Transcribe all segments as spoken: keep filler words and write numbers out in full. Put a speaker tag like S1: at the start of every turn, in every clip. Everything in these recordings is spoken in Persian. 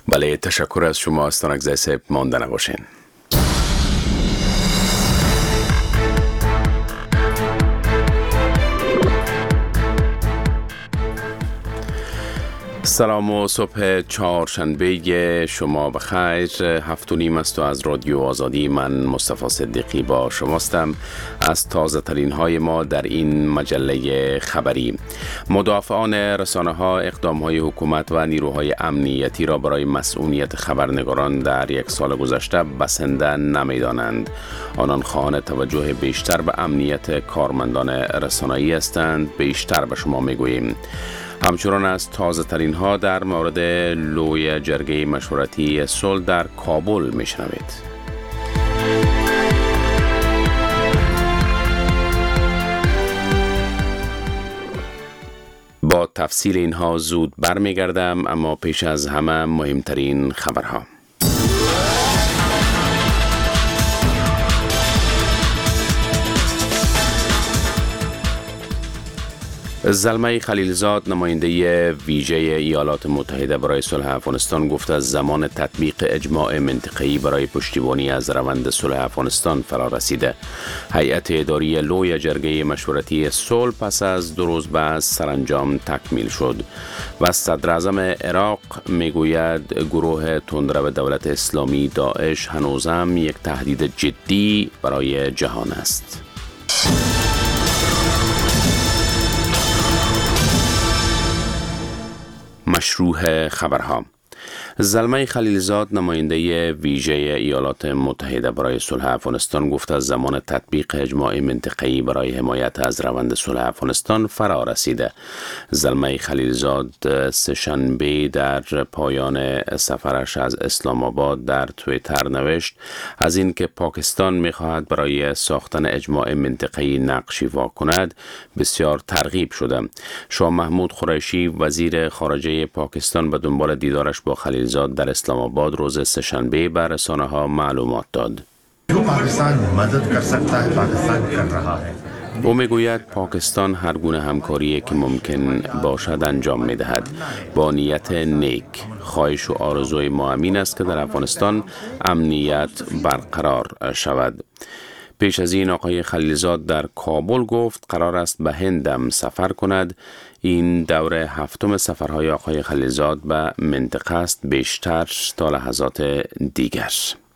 S1: بله، تشکر از شما استانگزه صاحب. مانده نباشین. سلام و صبح چهارشنبه شما بخیر. هفت و نیم است و از رادیو آزادی من مصطفی صدیقی با شماستم. از تازه ترین های ما در این مجله خبری: مدافعان رسانه ها اقدام های حکومت و نیروهای امنیتی را برای مسئولیت خبرنگاران در یک سال گذشته بسنده نمیدانند. آنان خواهان توجه بیشتر به امنیت کارمندان رسانه‌ای هستند. بیشتر به شما میگوییم. همچنان از تازه ترین ها در مورد لوی جرگه مشورتی صلح در کابل میشنوید. با تفصیل اینها زود برمیگردم، اما پیش از همه مهمترین خبرها. زلمه خلیلزاد، نماینده ویژه ایالات متحده برای صلح افغانستان، گفت از زمان تطبیق اجماع منطقه‌ای برای پشتیبانی از روند صلح افغانستان فرا رسیده. هیئت اداری لوی جرگه مشورتی صلح پس از دو روز بعد سرانجام تکمیل شد و صدر اعظم عراق میگوید گروه تندرو دولت اسلامی داعش هنوزم یک تهدید جدی برای جهان است. مشروع خبرها: زلمه خلیلزاد، نماینده ویژه ایالات متحده برای صلح افغانستان، گفت از زمان تطبیق اجماع منطقه‌ای برای حمایت از روند صلح افغانستان فرا رسیده. زلمه خلیلزاد سه‌شنبه در پایان سفرش از اسلام آباد در توییتر نوشت از اینکه پاکستان می‌خواهد برای ساختن اجماع منطقه‌ای نقش ایفا کند بسیار ترغیب شده. شاه محمود قریشی، وزیر خارجه پاکستان، به دنبال دیدارش با خلیلزاد در اسلام آباد روز سه‌شنبه به رسانه‌ها معلومات داد. او میگوید پاکستان هر گونه همکاری که ممکن باشد انجام می‌دهد. با نیت نیک، خواهش و آرزوی ما امین است که در افغانستان امنیت برقرار شود. پیش از این آقای خلیلزاد در کابل گفت قرار است به هندم سفر کند. این دوره هفتم سفرهای آقای خلیلزاد به منطقه است، بیشتر تا لحظات دیگر.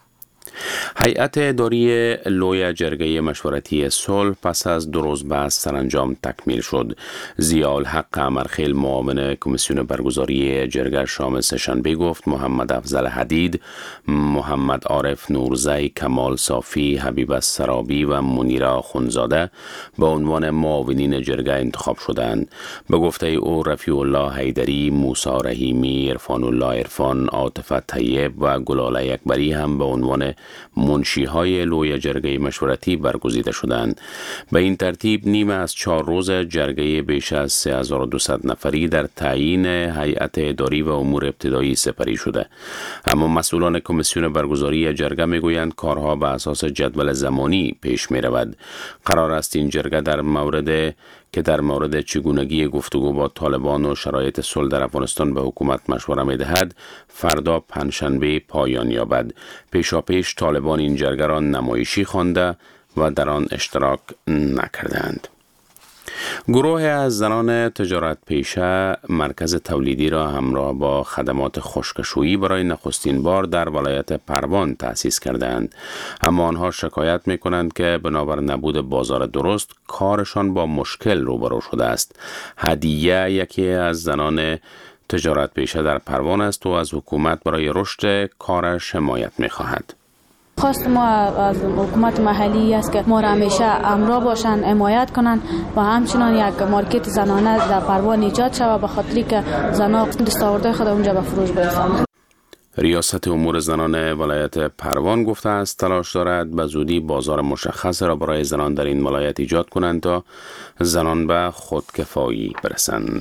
S1: هیئت اداری لوی جرگه مشورتی صلح پس از دو روز بعد سرانجام تکمیل شد. ضیاءالحق قمرخیل، معاون کمیسیون برگزاری جرگه، شام سه‌شنبه گفت محمد افضل حدید، محمد عارف نورزی، کمال صافی، حبیب السرابی و منیره آخوندزاده به عنوان معاونین جرگه انتخاب شدند. به گفته او رفیع الله حیدری، موسی رحیمی، عرفان الله عرفان، عاطفه طیب و گلاله اکبری هم به عنوان منشی‌های لوی جرگه مشورتی برگزیده شدند. به این ترتیب نیمه از چهار روز جرگه بیش از سه هزار و دویست نفری در تعیین هیئت اداری و امور ابتدایی سپری شده. اما مسئولان کمیسیون برگزاری جرگه میگویند کارها به اساس جدول زمانی پیش می رود. قرار است این جرگه در مورد که در مورد چگونگی گفتگو با طالبان و شرایط صلح در افغانستان به حکومت مشوره می دهد فردا پنجشنبه پایان یابد. پیشاپیش طالبان این جرگه را نمایشی خوانده و در آن اشتراک نکردند. گروه از زنان تجارت پیشه مرکز تولیدی را همراه با خدمات خشکشویی برای نخستین بار در ولایت پروان تأسیس کردند. اما آنها شکایت می کنند که بنابر نبود بازار درست کارشان با مشکل روبرو شده است. هدیه یکی از زنان تجارت پیشه در پروان است و از حکومت برای رشد کارش حمایت می خواهد.
S2: خواست ما از حکومت محلی است که ما را همیشه همراه باشند، حمایت کنند و همچنان یک مارکت زنانه در پروان ایجاد شود به خاطری که زنان دستاوردهای خود اونجا به فروش برسانند.
S1: ریاست امور زنان ولایت پروان گفته است تلاش دارد به زودی بازار مشخص را برای زنان در این ولایت ایجاد کنند تا زنان به خودکفایی برسند.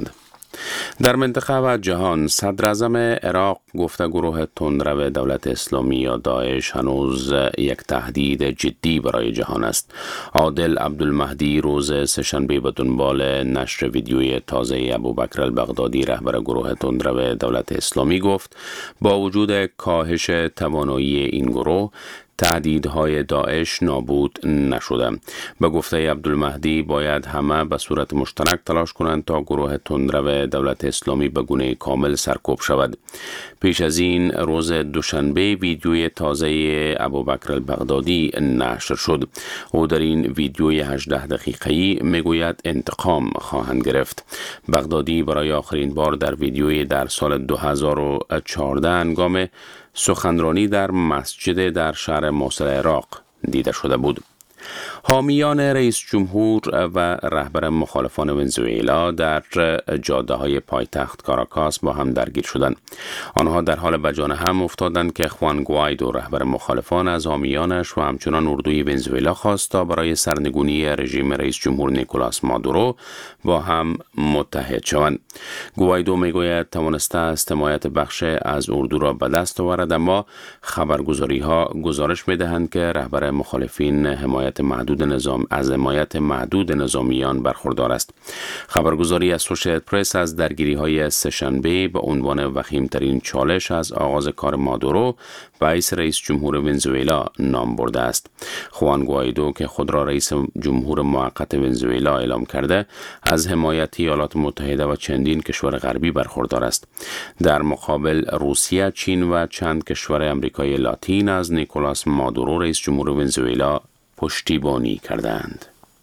S1: در منطقه و جهان، صدر اعظم عراق گفته گروه تندرو دولت اسلامی یا داعش هنوز یک تهدید جدی برای جهان است. عادل عبدالمهدی روز سه‌شنبه به دنبال نشر ویدیوی تازه ابوبکر البغدادی رهبر گروه تندرو دولت اسلامی گفت با وجود کاهش توانایی این گروه، تهدیدهای داعش نابود نشده. به گفته عبدالمهدی باید همه به صورت مشترک تلاش کنند تا گروه تندرو دولت اسلامی به گونه کامل سرکوب شود. پیش از این روز دوشنبه ویدیوی تازه ابوبکر البغدادی نشر شد. او در این ویدیوی هجده دقیقه‌ای میگوید انتقام خواهند گرفت. بغدادی برای آخرین بار در ویدیوی در سال دو هزار و چهارده هنگام سخنرانی در مسجد در شهر موصل عراق دیده شده بود. حامیان رئیس جمهور و رهبر مخالفان ونزوئلا در جاده های پایتخت کاراکاس با هم درگیر شدند. آنها در حال به جان هم افتادند که خوان گوایدو رهبر مخالفان از حامیانش و همچنان اردوی ونزوئلا خواست تا برای سرنگونی رژیم رئیس جمهور نیکولاس مادورو با هم متحد شوند. گوایدو میگوید توانسته است حمایت بخش از اردو را به دست آورد، اما خبرگزاری ها گزارش میدهند که رهبر مخالفین حمایت محدود نظام از حمایت محدود نظامیان برخوردار است. خبرگزاری اسوشییتد پرس از درگیری های سه‌شنبه به عنوان وخیمترین چالش از آغاز کار مادورو رئیس رئیس جمهور ونزوئلا نام برده است. خوان گوایدو که خود را رئیس جمهور موقت ونزوئلا اعلام کرده، از حمایت ایالات متحده و چندین کشور غربی برخوردار است. در مقابل روسیه، چین و چند کشور امریکای لاتین از نیکولاس مادورو رئیس جمهور ونزوئلا پشتیبانی کردند.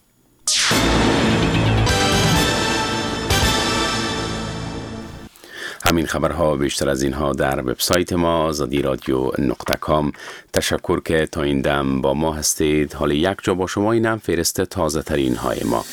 S1: همین خبرها بیشتر از اینها در وبسایت ما آزادی رادیو نقطه کام. تشکر که تا این دم با ما هستید. حال یک جا با شما اینم فهرست تازه ترین های ما.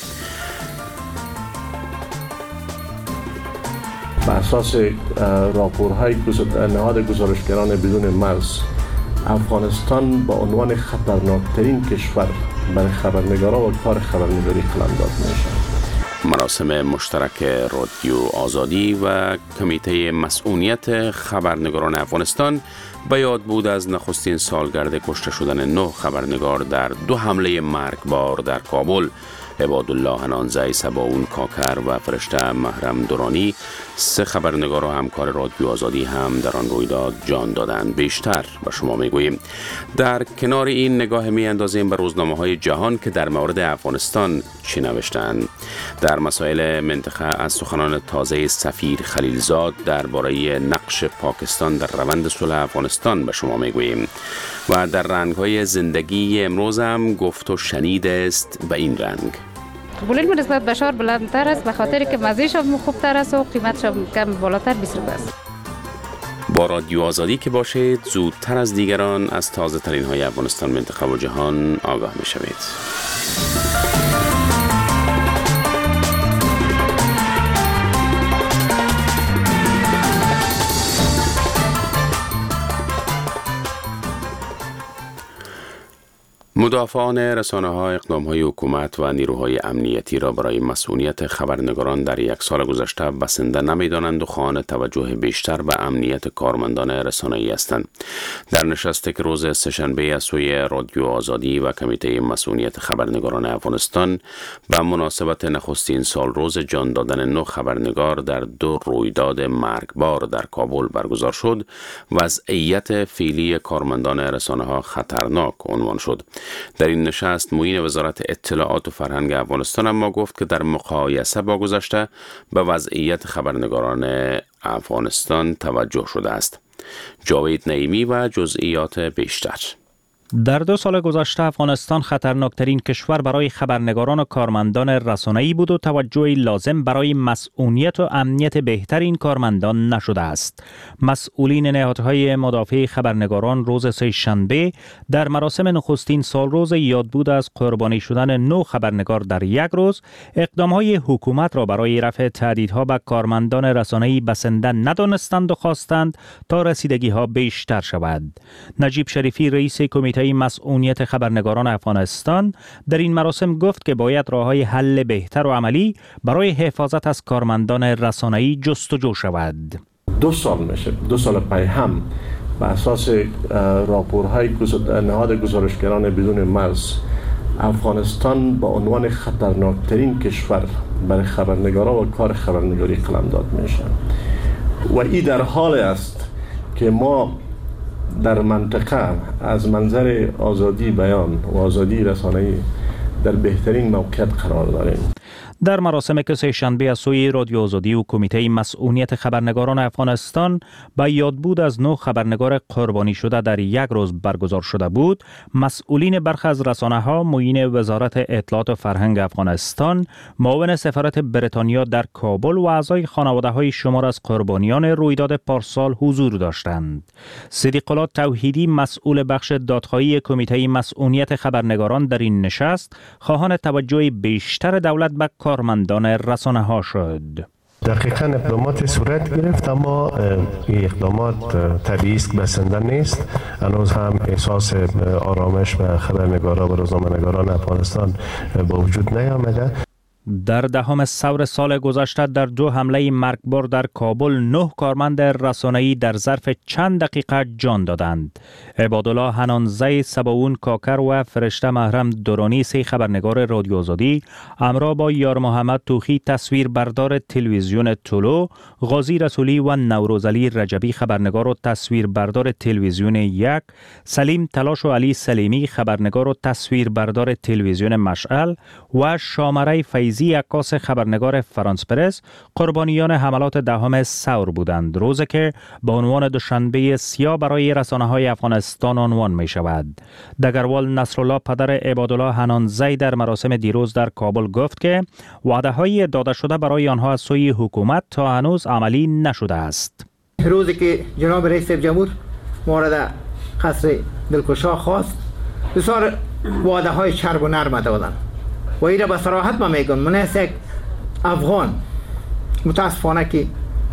S3: بر اساس راپورهای نهاد گزارشگران بدون مرز، افغانستان با عنوان خطرناکترین کشور برای خبرنگاران و کار خبرنگاری قلمداد میشه.
S1: مراسم مشترک رادیو آزادی و کمیته مسئولیت خبرنگاران افغانستان به یاد بود از نخستین سالگرد کشته شدن نه خبرنگار در دو حمله مرگبار در کابل. عبادالله هنانزی سباون کاکر و فرشته محرم دورانی، سه خبرنگار و همکار رادیو آزادی هم در آن رویداد جان دادند. بیشتر به شما میگوییم. در کنار این نگاه می اندازیم به روزنامه های جهان که در مورد افغانستان چی نوشتند. در مسائل منطقه از سخنان تازه سفیر خلیلزاد درباره نقش پاکستان در روند صلح افغانستان به شما میگوییم. و در رنگ های زندگی امروز هم گفت و شنید است به این رنگ:
S4: بولین نسبت به شار بلندتر است، به خاطر که مزه‌ش هم خوبتر است و قیمتش هم کم بالاتر بیست روپیه است.
S1: با رادیو آزادی که باشید، زودتر از دیگران از تازه ترین های افغانستان، منطقه و جهان آگاه می شوید. مدافعان رسانه‌ها اقدام‌های حکومت و نیروهای امنیتی را برای مسئولیت خبرنگاران در یک سال گذشته بسنده نمی‌دانند و خواهان توجه بیشتر به امنیت کارمندان رسانه‌ای هستند. در نشستی که روز سه‌شنبه از سوی رادیو آزادی و کمیته مسئولیت خبرنگاران افغانستان به مناسبت نخستین سال روز جان دادن نه خبرنگار در دو رویداد مرگبار در کابل برگزار شد، وضعیت فعلی کارمندان رسانه‌ها خطرناک عنوان شد. در این نشست معین وزارت اطلاعات و فرهنگ افغانستان اما گفت که در مقایسه با گذشته به وضعیت خبرنگاران افغانستان توجه شده است. جاوید نعیمی و جزئیات بیشتر.
S5: در دو سال گذشته افغانستان خطرناکترین کشور برای خبرنگاران و کارمندان رسانه‌ای بود و توجهی لازم برای مسئولیت و امنیت بهتر این کارمندان نشده است. مسئولین نهادهای مدافع خبرنگاران روز سه‌شنبه در مراسم نخستین سالروز یادبود از قربانی شدن نه خبرنگار در یک روز، اقدامهای حکومت را برای رفع تهدیدها به کارمندان رسانه‌ای بسنده ندانستند و خواستند تا رسیدگی‌ها بیشتر شود. نجیب شریفی رئیس کمیته کمیته مسئولیت خبرنگاران افغانستان در این مراسم گفت که باید راه‌های حل بهتر و عملی برای حفاظت از کارمندان رسانه‌ای جستجو شود.
S3: دو سال میشه، دو سال پی هم بر اساس راپورهای نهاد گزارشگران بدون مرز افغانستان با عنوان خطرناکترین کشور برای خبرنگاران و کار خبرنگاری قلمداد میشه و این در حال است که ما در منطقه از منظر آزادی بیان و آزادی رسانه‌ای در بهترین موقعیت قرار داریم.
S5: در مراسم که سه‌شنبه از سوی رادیو آزادی و کمیته مسئولیت خبرنگاران افغانستان با یادبود از نه خبرنگار قربانی شده در یک روز برگزار شده بود، مسئولین برخی از رسانه‌ها، معین وزارت اطلاعات و فرهنگ افغانستان، معاون سفارت بریتانیا در کابل و اعضای خانواده‌های شمار از قربانیان رویداد پارسال حضور داشتند. صدیق الله توحیدی، مسئول بخش دادخواهی کمیته مسئولیت خبرنگاران در این نشست، خواهان توجه بیشتر دولت به کارمندان رسانه ها شد.
S6: دقیقاً اقدامات صورت گرفت، اما این اقدامات طبیعی است، بسنده نیست. هنوز هم احساس آرامش به خبرنگاران و روزنامه‌نگاران افغانستان با وجود نیامده.
S5: در دهم ثور سال گذشته در دو حمله مرگبار در کابل نه کارمند رسانه‌ای در ظرف چند دقیقه جان دادند. عبادالله حنانزی سباون کاکر و فرشته محرم درانی، سه خبرنگار رادیو آزادی، همراه با یار محمد توخی تصویربردار تلویزیون طلوع، غازی رسولی و نوروزعلی رجبی خبرنگار و تصویربردار تلویزیون یک، سلیم تلاش و علی سلیمی خبرنگار و تصویربردار تلویزیون مشعل و شامره فیضی عکاس خبرنگار فرانس پرس قربانیان حملات دهم ثور بودند، روزی که به عنوان دوشنبه سیاه برای رسانه‌های افغانستان عنوان می شود. دگروال نصرالله پدر عبادالله حنانزی در مراسم دیروز در کابل گفت که وعده‌های داده شده برای آنها از سوی حکومت تا هنوز عملی نشده است.
S7: روزی که جناب رئیس جمهور مورد قصر دلکشا خواست، بسیار وعده‌های چرب و نرم دادند و این را به صراحت ما میگم، من از یک افغان متاسفانه که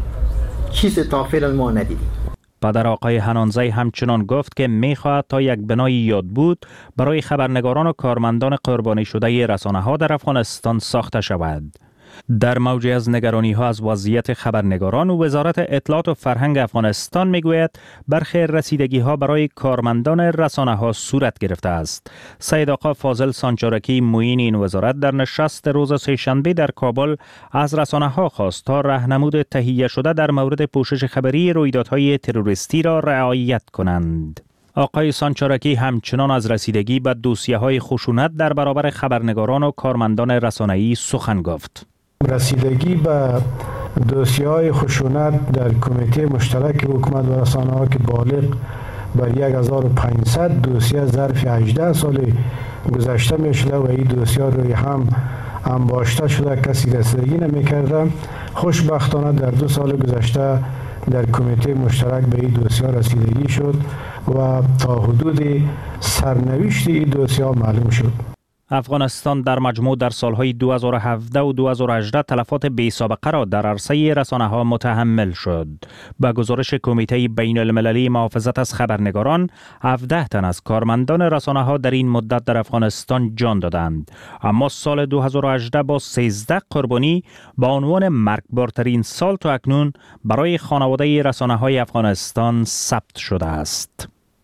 S7: چیز تا فعلا ما ندیدیم.
S5: پدر آقای حنانزی همچنان گفت که میخواهد تا یک بنای یادبود برای خبرنگاران و کارمندان قربانی شده رسانه‌ها در افغانستان ساخته شود. در موجی از نگرانی ها از وضعیت خبرنگاران و وزارت اطلاعات و فرهنگ افغانستان میگوید برخی رسیدگی ها برای کارمندان رسانه ها صورت گرفته است. سید آقا فاضل سانچارکی معین این وزارت در نشست روز سه‌شنبه در کابل از رسانه ها خواست تا راهنمود تهیه شده در مورد پوشش خبری رویدادهای تروریستی را رعایت کنند. آقای سانچارکی همچنان از رسیدگی به دوسیه‌های خشونت در برابر خبرنگاران و کارمندان رسانه‌ای سخن گفت.
S8: رسیدگی به دوسیه‌های خشونت در کمیته مشترک حکومت و رسانه‌ها که بالغ بر هزار و پانصد دوسیه ظرف هجده سال گذشته می‌شده و این دوسیه روی هم انباشته شده، کسی رسیدگی نمی‌کرده. خوشبختانه در دو سال گذشته در کمیته مشترک به این دوسیه رسیدگی شد و تا حدود سرنوشت این دوسیه معلوم شد.
S5: افغانستان در مجموع در سالهای دو هزار و هفده و دو هزار و هجده تلفات بی سابقه را در عرصه رسانه‌ها متحمل شد. با گزارش کمیته بین المللی محافظت از خبرنگاران، هفده تن از کارمندان رسانه‌ها در این مدت در افغانستان جان دادند. اما سال دو هزار و هجده با سیزده قربانی با عنوان مرگبارترین سال تا اکنون برای خانواده رسانه‌های افغانستان ثبت شده است.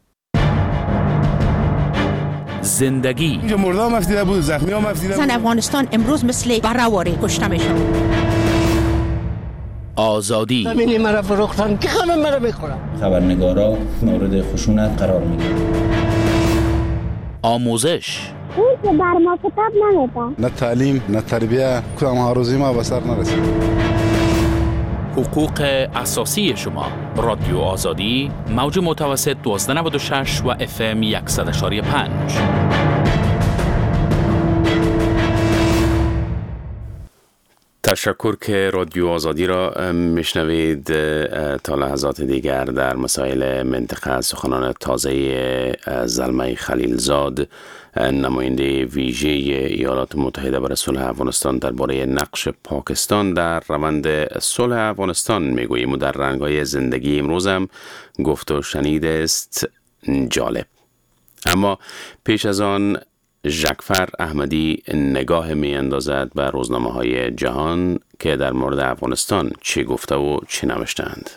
S9: زندگی
S10: اینجا مردم مفتیده بود، زخمی ها مفتیده بود.
S11: زن افغانستان امروز مثل برهواری کشته میشن.
S9: آزادی
S12: زمینی مرا فروختن که همه مرا میخورن.
S13: خبرنگارا مورد خشونت قرار میگیرن.
S9: آموزش
S14: اون که بر ما کتاب نمیده.
S10: نه تعلیم نه تربیه، کدام هاروزی ما به سر نرسید.
S9: حقوق اساسی شما. رادیو آزادی، موج متوسط دوازده نود و شش و اف ام صد و یک و پنج.
S1: تشکر که رادیو آزادی را میشنوید. تا لحظات دیگر در مسائل منطقه سخنان تازه زلمه خلیلزاد، نماینده ویژه ایالات متحده برای صلح افغانستان درباره نقش پاکستان در روند صلح افغانستان میگوییم و در رنگ‌های زندگی امروز هم گفت و شنید است. جالب. اما پیش از آن ژکفر احمدی نگاه می اندازد به روزنامه های جهان که در مورد افغانستان چه گفته و چه نوشتند.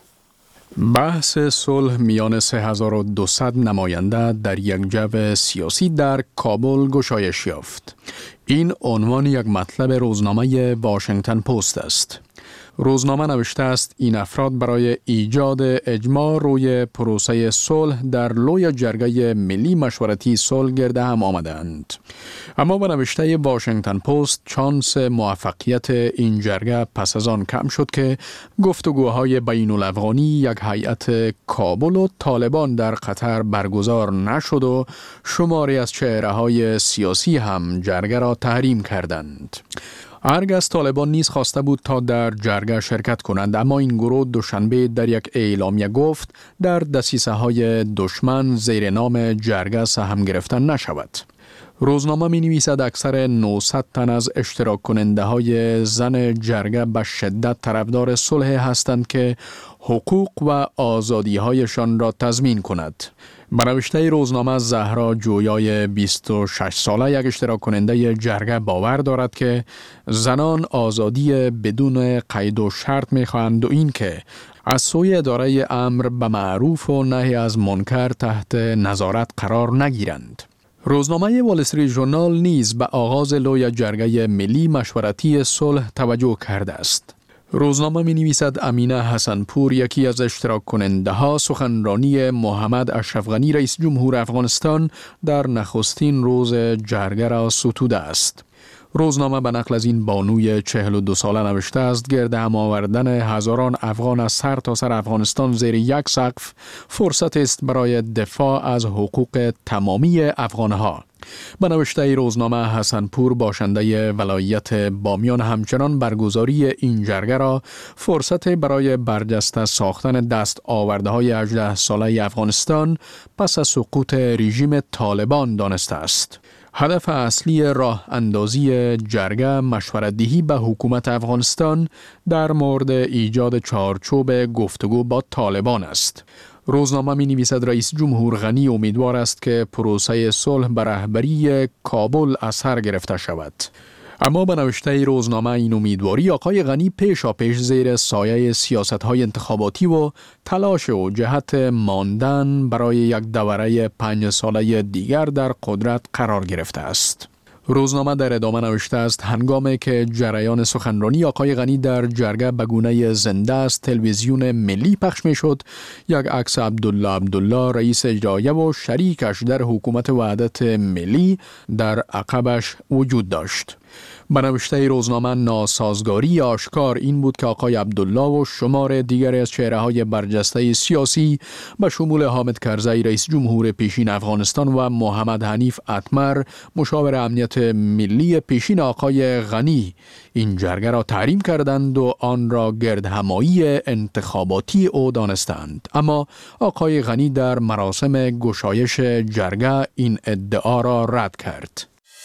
S15: بحث صلح میان سه هزار و دویست نماینده در یک جو سیاسی در کابل گشایش یافت. این عنوان یک مطلب روزنامه واشنگتن پست است. روزنامه نوشته است این افراد برای ایجاد اجماع روی پروسه صلح در لوی جرگه ملی مشورتی صلح گرده هم آمدند. اما به نوشته واشنگتن پست چانس موفقیت این جرگه پس از آن کم شد که گفتگوهای بین الافغانی یک هیئت کابل و طالبان در قطر برگزار نشد و شماری از چهره‌های سیاسی هم جرگه را تحریم کردند. ارگ از طالبان نیز خواسته بود تا در جرگه شرکت کنند، اما این گروه دوشنبه در یک اعلامیه گفت در دسیسه های دشمن زیر نام جرگه سهم گرفتن نشود. روزنامه می نویسد اکثر نهصد تن از اشتراک کننده های زن جرگه به شدت طرفدار صلح هستند که حقوق و آزادی هایشان را تضمین کند. به نوشته روزنامه زهرا جویای بیست و شش ساله یک اشتراک کننده جرگه باور دارد که زنان آزادی بدون قید و شرط می خواهند و این که از سوی اداره امر به معروف و نهی از منکر تحت نظارت قرار نگیرند. روزنامه وال استریت ژورنال نیز به آغاز لوی جرگه ملی مشورتی صلح توجه کرده است. روزنامه می نویسد امینه حسنپور یکی از اشتراک کننده ها سخنرانی محمد اشرف غنی رئیس جمهور افغانستان در نخستین روز جرگه را ستوده است. روزنامه به نقل از این بانوی چهل و دو ساله نوشته است گرد هم آوردن هزاران افغان از سر تا سر افغانستان زیر یک سقف فرصت است برای دفاع از حقوق تمامی افغانها. به نوشته روزنامه حسنپور باشنده ولایت بامیان همچنان برگزاری این جرگه را فرصت برای برجسته ساختن دست آورده های هجده ساله افغانستان پس از سقوط رژیم طالبان دانسته است. هدف اصلی راه اندازی جرگه مشورت دهی به حکومت افغانستان در مورد ایجاد چارچوب گفتگو با طالبان است. روزنامه می نویسد رئیس جمهور غنی امیدوار است که پروسه صلح به رهبری کابل اثر گرفته شود. اما به نوشته روزنامه این امیدواری آقای غنی پیشا پیش زیر سایه سیاست‌های انتخاباتی و تلاش و جهت ماندن برای یک دوره پنج ساله دیگر در قدرت قرار گرفته است. روزنامه در ادامه نوشته است هنگامی که جریان سخنرانی آقای غنی در جرگه به گونه زنده از تلویزیون ملی پخش می شد، یک عکس عبدالله عبدالله رئیس اجرایه و شریکش در حکومت وحدت ملی در عقبش وجود داشت. به نوشته روزنامه ناسازگاری آشکار این بود که آقای عبدالله و شمار دیگری از چهره‌های برجسته سیاسی به شمول حامد کرزی رئیس جمهور پیشین افغانستان و محمد حنیف اتمر مشاور امنیت ملی پیشین آقای غنی این جرگه را تحریم کردند و آن را گردهمایی انتخاباتی او دانستند. اما آقای غنی در مراسم گشایش جرگه این ادعا را رد کرد.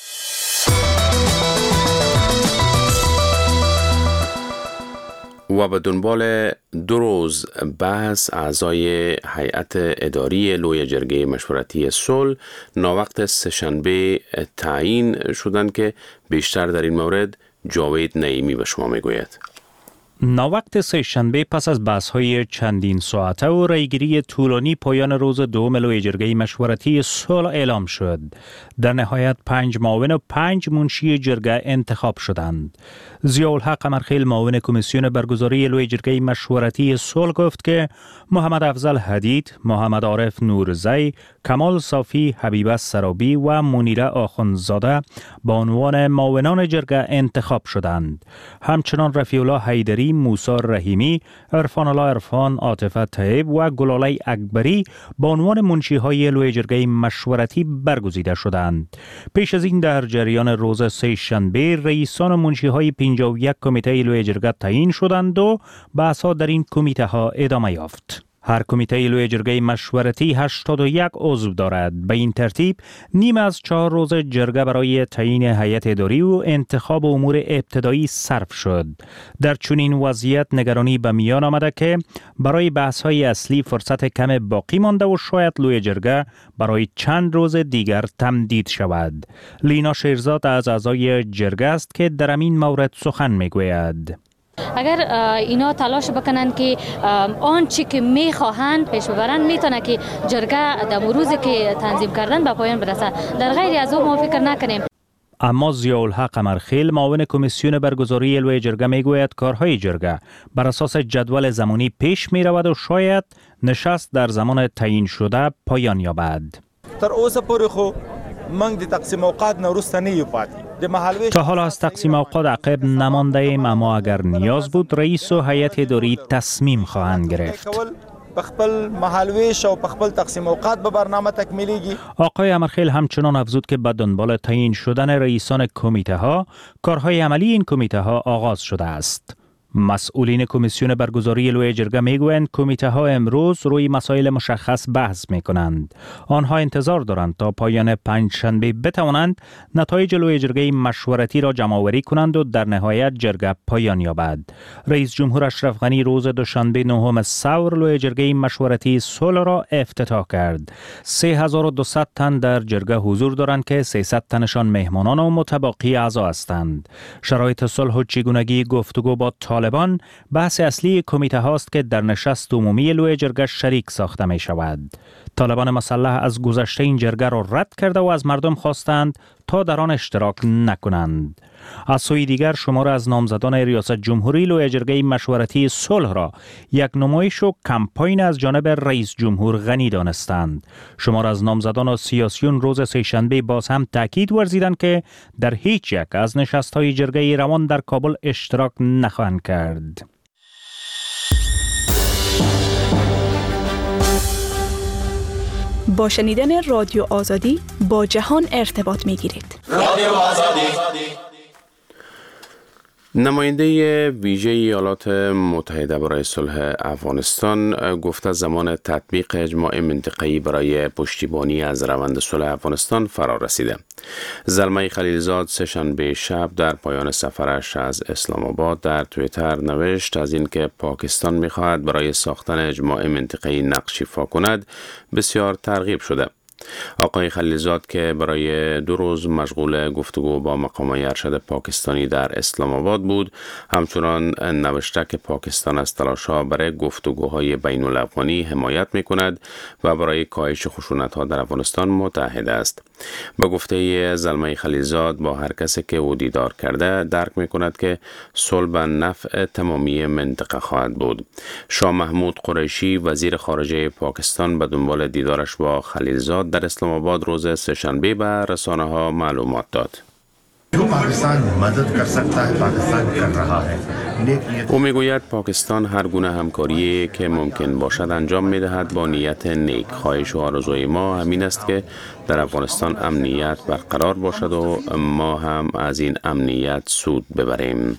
S1: و به دنبال دو روز بحث اعضای هیئت اداری لوی جرگه مشورتی صلح ناوقت سه‌شنبه تعیین شدند که بیشتر در این مورد جاوید نعیمی به شما میگوید.
S5: ناوقت سه‌شنبه پس از بحث‌های چندین ساعته و رایگیری طولانی پایان روز دوم لوی جرگه مشورتی صلح اعلام شد. در نهایت پنج معاون و پنج منشی جرگه انتخاب شدند. ضیاءالحق قمرخیل معاون کمیسیون برگزاری لوی جرگه مشورتی صلح گفت که محمد افضل حدید، محمد عارف نورزی، کمال صافی، حبیبه سرابی و منیره آخوندزاده به عنوان معاونان جرگه انتخاب شدند. همچنان رفیع الله حیدری، موسی رحیمی، عرفان الله عرفان، عاطفه طیب و گلاله اکبری به عنوان منشی‌های لوی جرگه مشورتی برگزیده شدند. پیش از این در جریان روز سه‌شنبه رئیسان و منشی‌های پنجاه و یک کمیته لوی جرگه تعیین شدند و بحث‌ها در این کمیته ها ادامه یافت. هر کمیته لوی جرگه مشورتی هشتاد و یک عضو دارد. به این ترتیب نیم از چهار روز جرگه برای تعیین هیئت اداری و انتخاب امور ابتدایی صرف شد. در چنین وضعیت نگرانی به میان آمده که برای بحث‌های اصلی فرصت کم باقی مانده و شاید لوی جرگه برای چند روز دیگر تمدید شود. لینا شیرزاد از اعضای جرگه است که در این مورد سخن میگوید.
S16: اگر اینا تلاش بکنن که آنچه که میخواهند پیش ببرن، میتونه که جرگه در روزی که تنظیم کردن به پایان برسه. در غیر از او ما فکر نکنیم.
S5: اما ضیاءالحق قمرخیل معاون کمیسیون برگزاری لوی جرگه میگوید کارهای جرگه بر اساس جدول زمانی پیش می رود و شاید نشست در زمان تعیین شده پایان یابد.
S17: تر اوسه پورې خو موږ د تقسیم اوقات نه وروسته نه یو پاتې.
S5: تا حالا از تقسیم اوقات عقب نمانده ایم، اما اگر نیاز بود رئیس و هیئت اداری تصمیم خواهند گرفت.
S17: بخپل محلویش و بخپل تقسیم اوقات به برنامه تکمیلیږي.
S5: آقای امرخیل همچنان افزود که به دنبال تعیین شدن رئیسان کمیته ها، کارهای عملی این کمیته ها آغاز شده است. مسئولین کمیسیون برگزاری لوی جرگه میگویند کمیته ها امروز روی مسائل مشخص بحث می کنند. آنها انتظار دارند تا پایان پنجشنبه بتوانند نتایج لوی جرگه مشورتی را جمع آوری کنند و در نهایت جرگه پایان یابد. رئیس جمهور اشرف غنی روز دوشنبه نهم ثور لوی جرگه مشورتی صلح را افتتاح کرد. سه هزار و دویست تن در جرگه حضور دارند که سیصد تنشان مهمانان و متباقی اعضا هستند. شرایط صلح و چگونگی گفتگو با طالبان بحث اصلی کمیته هاست که در نشست عمومی لوی جرگه شریک ساخته می شود. طالبان مسلح از گذشته این جرگه را رد کرده و از مردم خواستند تا در آن اشتراک نکنند. از سوی دیگر شمار از نامزدان ریاست جمهوری لوی جرگه مشورتی صلح را یک نمایش و کمپاین از جانب رئیس جمهور غنی دانستند. شمار از نامزدان و سیاسیون روز سه‌شنبه باز هم تاکید ورزیدند که در هیچ یک از نشست‌های جرگه روان در کابل اشتراک نخواهند کرد.
S18: با شنیدن رادیو آزادی با جهان ارتباط می‌گیرید.
S1: رادیو آزادی. نماینده ویژه ایالات متحده برای صلح افغانستان گفته زمان تطبیق اجماع منطقه‌ای برای پشتیبانی از روند صلح افغانستان فرا رسیده. زلمه خلیلزاد سه‌شنبه شب در پایان سفرش از اسلام آباد در توییتر نوشت از اینکه پاکستان می‌خواهد برای ساختن اجماع منطقه‌ای نقش ایفا کند بسیار ترغیب شده. آقای خلیلزاد که برای دو روز مشغول گفتگو با مقامات ارشد پاکستانی در اسلام آباد بود، همچنان نوشته که پاکستان از تلاش‌ها برای گفتگوهای بین الافغانی حمایت می‌کند و برای کاهش خشونت‌ها در افغانستان متحد است. به گفته زلمه خلیلزاد با هر کسی که او دیدار کرده درک می‌کند که صلح به نفع تمامی منطقه خواهد بود. شاه محمود قریشی وزیر خارجه پاکستان به دنبال دیدارش با خلیلزاد در اسلام آباد روز سه‌شنبه به رسانه‌ها معلومات داد. او میگوید پاکستان هر گونه همکاری که ممکن باشد انجام می‌دهد با نیت نیک. خواهش و آرزوی ما همین است که در افغانستان امنیت برقرار باشد و ما هم از این امنیت سود ببریم.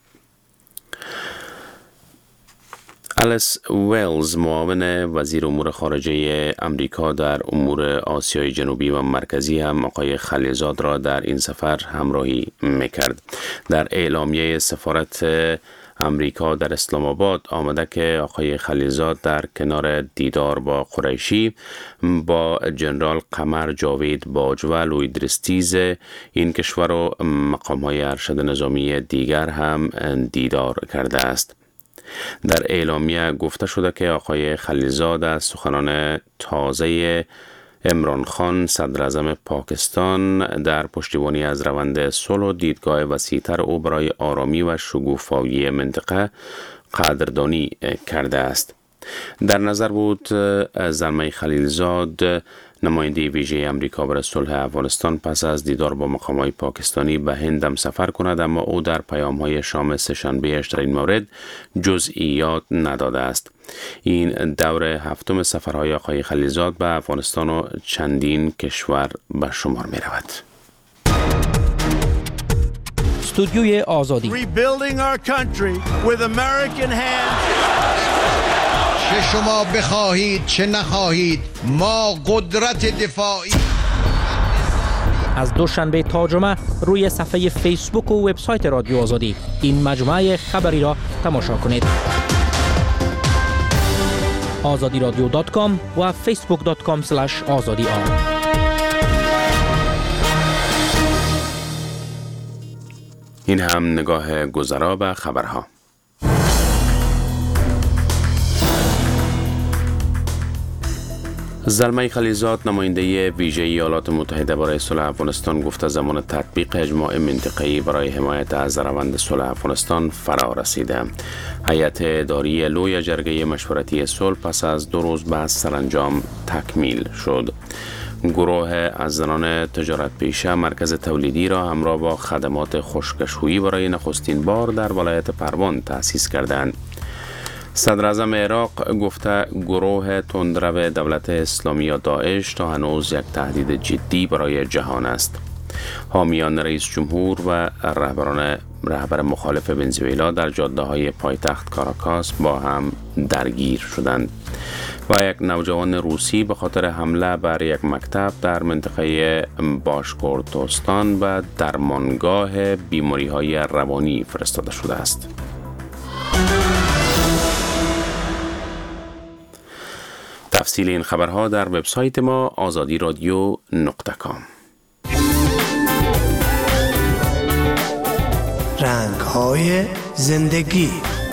S1: الیس ویلز معاون وزیر امور خارجه امریکا در امور آسیای جنوبی و مرکزی هم آقای خلیلزاد را در این سفر همراهی میکرد. در اعلامیه سفارت امریکا در اسلام آباد آمده که آقای خلیلزاد در کنار دیدار با قریشی با جنرال قمر جاوید باج و لویدرستیز این کشور و مقام‌های ارشد نظامی دیگر هم دیدار کرده است. در اعلامیه گفته شده که آقای خلیلزاد از سخنان تازه عمران خان صدر اعظم پاکستان در پشتیبانی از روند صلح و دیدگاه وسیع‌تر او برای آرامی و شکوفایی منطقه قدردانی کرده است. در نظر بود زلمه خلیلزاد نماینده ویژه امریکا برای صلح افغانستان پس از دیدار با مقامات پاکستانی به هند هم سفر کند، اما او در پیام‌های شام سه‌شنبه‌اش در این مورد جزئیات نداده است. این دور هفتم سفرهای آقای خلیلزاد به افغانستان و چندین کشور به شمار می رود.
S9: استودیوی آزادی.
S19: Rebuilding our country with American hands. چه شما بخواهید چه نخواهید ما قدرت دفاعی.
S20: از دوشنبه تا جمعه روی صفحه فیسبوک و وبسایت رادیو آزادی این مجموعه خبری را تماشا کنید. آزادی رادیو دات کام و فیسبوک دات کام اسلش آزادی آر.
S1: این هم نگاه گذرا به خبرها. زلمه خلیزاد نماینده ویژه ایالات متحده برای صلح افغانستان گفت زمان تطبیق اجماع منطقه‌ای برای حمایت از روند صلح افغانستان فرا رسیده. هیئت اداری لوی جرگه مشورتی صلح پس از دو روز بعد سرانجام تکمیل شد. گروه از زنان تجارت پیشه مرکز تولیدی را همراه با خدمات خشکشویی برای نخستین بار در ولایت پروان تأسیس کردند. صدر اعظم عراق گفته گروه تندرو دولت اسلامی یا داعش تا هنوز یک تهدید جدی برای جهان است. حامیان رئیس جمهور و رهبران رهبر مخالف ونزوئلا در جاده های پایتخت کاراکاس با هم درگیر شدند و یک نوجوان روسی به خاطر حمله بر یک مکتب در منطقه باشکورتوستان و درمانگاه بیماری های روانی فرستاده شده است. تفصیل این خبرها در وبسایت ما آزادی رادیو نقطه کام.
S21: رنگ‌های زندگی.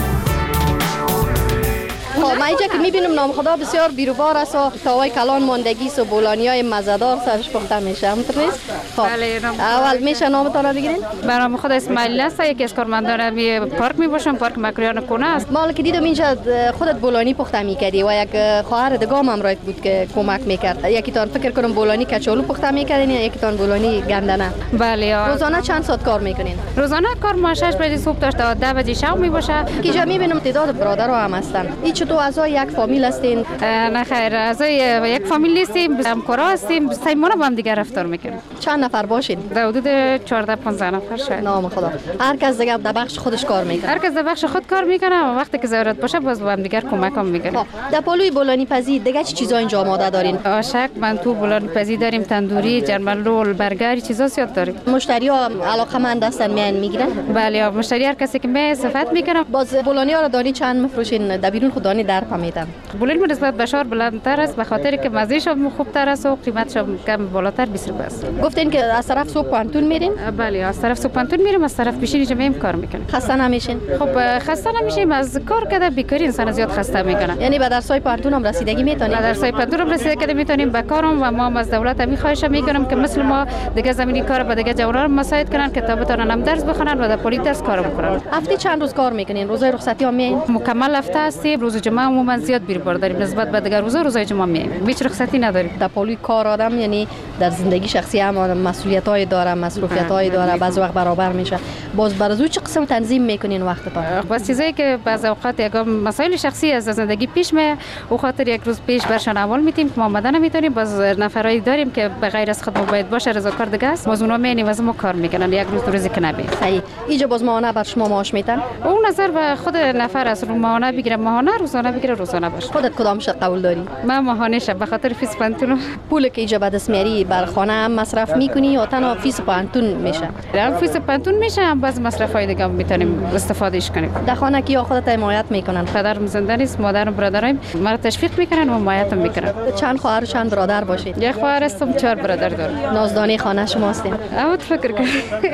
S22: ما اینجا که میبینم نام خدا بسیار بیروبار است و تاوای کلان ماندگی است و بولانی های مزدار سرش پخته میشه. همونطور نیست؟ خب اول میشه نامتان را بگیرین؟
S4: برام خود اسماعیل است، یکی از کارمندان می پارک میباشم، پارک مکریان کنه است.
S22: مال که دیدم اینجا خودت بولانی پخته میکردی و یک خواهر دگام هم رایت بود که کمک میکرد. یکی تان فکر کنم بولانی کچالو پخته میکردین، یکی تان بولانی گندنه.
S4: بله.
S22: روزانه چند ساعت کار میکنین؟
S4: روزانه کار ما شش بجه صبح تا ده بجه شب میباشه.
S22: اینجا میبینم تعداد برادرها هم هستن. این چطور اعضای یک فامیل هستین؟
S4: نه خیر، اعضای یک فامیل نیستیم، همکارا هستیم، سیمونه با هم دیگه رفتار میکنیم.
S22: چند نفر باشین؟
S4: در حدود چهارده پانزده نفر شاید.
S22: نام خدا. هر کس دیگه در بخش خودش کار میکنه.
S4: هر کس در بخش خود کار میکنه و وقتی که ضرورت باشه باز با هم دیگه کمک هم میکنیم.
S22: در پالوی بولانی پزی دیگه چه چیزا اینجا آماده دارین؟
S4: آشک، منتو، بولانی پزی داریم، تندوری، جرملول، برگر، چیزا زیاد داریم.
S22: مشتری ها علاقه‌مند هستن میان میگیرن؟
S4: بله، مشتری هر کسی که می صفت میکنه.
S22: باز بولانی ها رو دانی چند میفروشین؟ در بیرون خودانی در پمیدن.
S4: بولانی نسبت به شهر بلندتر است به خاطر که مزه‌ش هم خوبتر است و قیمتش هم کم بالاتر بیست روپیه است.
S22: گفتین که از طرف سوق پانتون میرین؟
S4: بله، از طرف سوق پانتون میریم، از طرف پیشین اینجا میم کار میکنیم.
S22: خسته نمیشین؟
S4: خب خسته نمیشیم، از کار کرده بیکاری انسان زیاد خسته میکنه.
S22: یعنی به درسای پانتون هم رسیدگی میتونیم؟
S4: به درسای پانتون هم رسیدگی میتونیم به کارم و ما از دولت می خواهش میکنم که مثل ما دیگه زمینی کار به دیگه جوانان مساعد کنن که تا بتونن هم درس بخونن و در پلیس درس کار بکنن.
S22: هفته چند روز کار میکنین؟ روزای رخصتی هم میین؟
S4: مکمل هفته هستیم، روز جمعه عموما زیاد بیربار داریم نسبت به دیگر روزا. روزای جمعه میایم، هیچ رخصتی نداریم.
S22: در پالوی کار آدم یعنی در زندگی شخصی هم مسئولیت‌های داره، مسئولیت‌های داره، بعضی وقت برابر میشه. باز برای چه قسم تنظیم میکنین وقتتون؟
S4: بس چیزایی که بعض اوقات یک مسائل شخصی از زندگی پیش میاد و خاطر یک روز پیش برشان اول میتیم که ما آمدن نمیتونیم. باز نفرایی داریم که به غیر از خود باید باشه، رضاکار دیگه است، باز اونا میانیم از ما کار میکنن یک روز دو روزی که نبی.
S22: صحیح. اینجا باز ماهانه بر شما معاش میتن؟
S4: اون نظر به خود نفر از رو ماهانه بگیره ماهانه، روزانه بگیره روزانه باشه.
S22: خودت کدامش قبول داری؟
S4: من ماهانه شب به خاطر فیس پانتون.
S22: پول که اینجا به دست میاری بر خانه هم مصرف میکنی یا تنها فیس پانتون میشه؟
S4: هم فیس پانتون میشه، هم باز مصرفای دیگه میتونیم استفادهش کنیم.
S22: در خانه کی خودت حمایت میکنن؟
S4: پدرم زنده نیست، مادرم برادرم مرا تشویق میکنن و حمایتم میکنن.
S22: چند خواهر و چند برادر باشید؟
S4: یک خواهر هستم، چهار برادر دارم.
S22: نازدانه خانه شما هستین؟
S4: اما فکر کنم.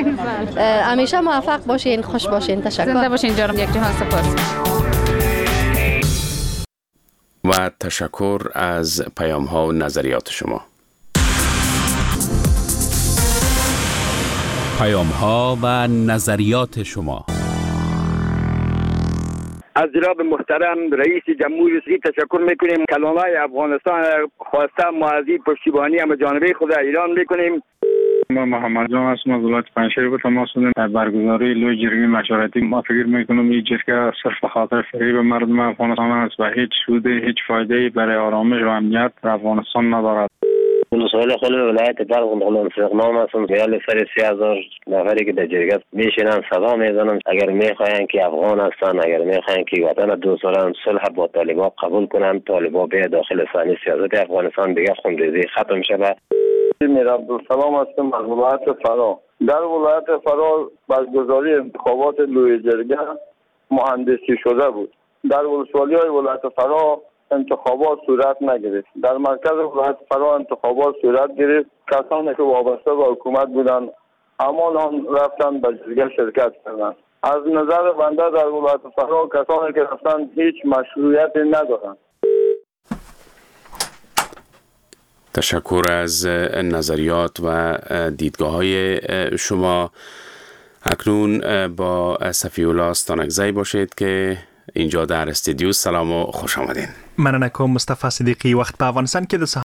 S22: همیشه موفق باشین، خوش باشین. تشکر.
S4: زنده باشین جانم، یک جهان سپاس.
S1: و تشکر از پیام ها و نظریات شما.
S9: پیام ها و نظریات شما.
S23: از جناب محترم رئیس جمهوری تشکر میکنیم. کلانای افغانستان خواسته معزی پشتیبانی هم جانبه خود ایران میکنیم.
S24: ما محمد جان هستم از ولایت پنجشیر به تماس شدیم در برگزاری لوی جرگه مشورتی. ما فکر میکنم این جرگه صرف خاطر فریب مردم افغانستان است و هیچ سود هیچ فایده برای آرامش و امنیت افغانستان ندارد.
S2: مسائل خود ولایت بلخ منطق نام هستند ریال سر سی هزار نفری که در جرگه میشینن صدا میزنن اگر میخواین که افغان هستن اگر میخواین که وطن دوست دارن صلح با طالبان قبول کنن طالبان به داخل صحنه سیاست افغانستان دیگه خونریزی ختم شود.
S3: میر عبدالسلام هستم از ولایت فرا. در ولایت فرا برگزاری انتخابات لوی جرگه مهندسی شده بود. در ولسوالی های ولایت فرا انتخابات صورت نگرفت. در مرکز ولایت فرا انتخابات صورت گرفت. کسانی که وابسته به حکومت بودند همان آن رفتن به جرگه شرکت کردند. از نظر بنده در ولایت فرا کسانی که رفتن هیچ مشروعیتی ندارند.
S1: تشکر از نظریات و دیدگاه های شما. اکنون با صفی الله استانکزی باشید که اینجا در استودیو. سلام و خوش آمدین.
S6: مننه کوم مصطفی صدیقی. وخت په افغانستان کې د